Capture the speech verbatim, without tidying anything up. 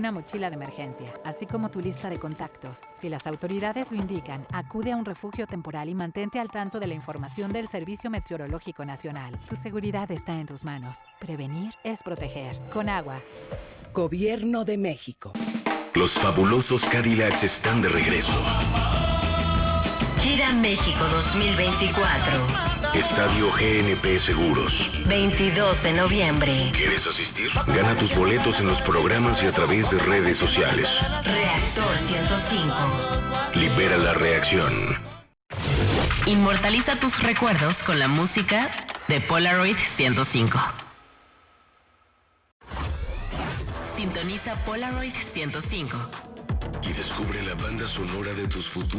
Una mochila de emergencia, así como tu lista de contactos. Si las autoridades lo indican, acude a un refugio temporal y mantente al tanto de la información del Servicio Meteorológico Nacional. Tu seguridad está en tus manos. Prevenir es proteger. Con agua. Gobierno de México. Los fabulosos Cadillacs están de regreso. Gira México dos mil veinticuatro. Estadio G N P Seguros. veintidós de noviembre. ¿Quieres asistir? Gana tus boletos en los programas y a través de redes sociales. Reactor ciento cinco. Libera la reacción. Inmortaliza tus recuerdos con la música de Polaroid ciento cinco. Sintoniza Polaroid ciento cinco. Y descubre la banda sonora de tus futuros.